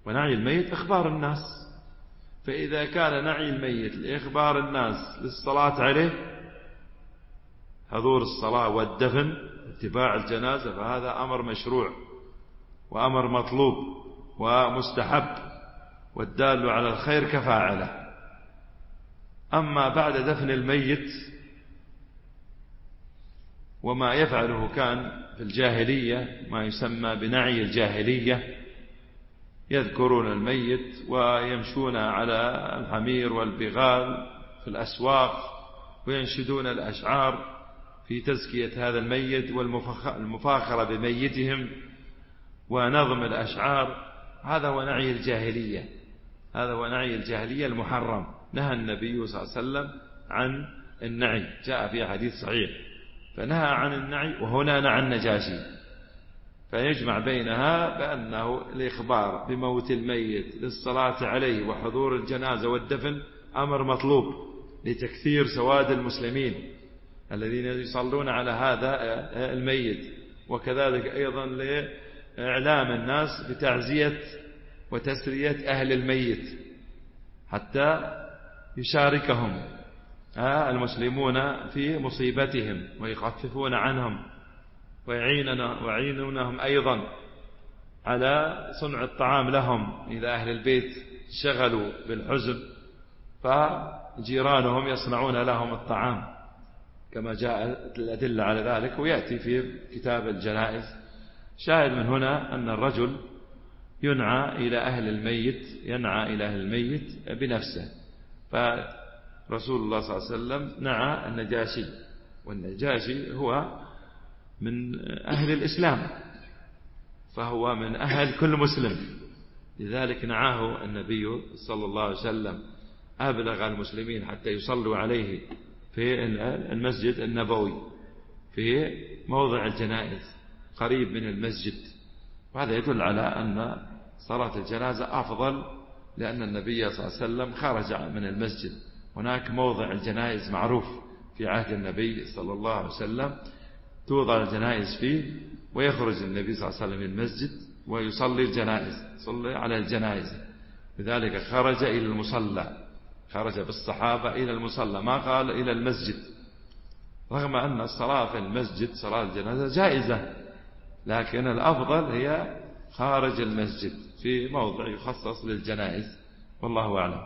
ونعي الميت إخبار الناس. فإذا كان نعي الميت لإخبار الناس للصلاة عليه، حضور الصلاة والدفن اتباع الجنازة، فهذا أمر مشروع وأمر مطلوب ومستحب، والدال على الخير كفاعله. أما بعد دفن الميت وما يفعله كان في الجاهلية ما يسمى بنعي الجاهلية، يذكرون الميت ويمشون على الحمير والبغال في الأسواق وينشدون الأشعار في تزكية هذا الميت والمفاخرة بميتهم ونظم الأشعار. هذا هو نعي الجاهلية، هذا هو نعي الجاهلية المحرم. نهى النبي صلى الله عليه وسلم عن النعي، جاء في حديث صحيح، فنهى عن النعي، وهنا نعى النجاشي، فيجمع بينها بأنه الإخبار بموت الميت للصلاة عليه وحضور الجنازة والدفن أمر مطلوب لتكثير سواد المسلمين الذين يصلون على هذا الميت، وكذلك أيضا لإعلام الناس بتعزية وتسرية أهل الميت حتى يشاركهم المسلمون في مصيبتهم ويخففون عنهم ويعينونهم أيضا على صنع الطعام لهم إذا أهل البيت شغلوا بالحزن، فجيرانهم يصنعون لهم الطعام كما جاءت الأدلة على ذلك، ويأتي في كتاب الجنائز. شاهد من هنا أن الرجل ينعى إلى أهل الميت بنفسه. فرسول الله صلى الله عليه وسلم نعى النجاشي، والنجاشي هو من أهل الإسلام، فهو من أهل كل مسلم، لذلك نعاه النبي صلى الله عليه وسلم، أبلغ المسلمين حتى يصلوا عليه في المسجد النبوي في موضع الجنائز قريب من المسجد. وهذا يدل على أن صلاة الجنازة أفضل، لأن النبي صلى الله عليه وسلم خرج من المسجد. هناك موضع الجنائز معروف في عهد النبي صلى الله عليه وسلم توضع الجنائز فيه، ويخرج النبي صلى الله عليه وسلم من المسجد ويصلي الجنائز، يصلي على الجنائز. لذلك خرج إلى المصلى، خرج بالصحابة إلى المصلى، ما قال إلى المسجد، رغم أن الصلاة في المسجد صلاة الجنازة جائزة، لكن الأفضل هي خارج المسجد في موضع يخصص للجنائز، والله أعلم.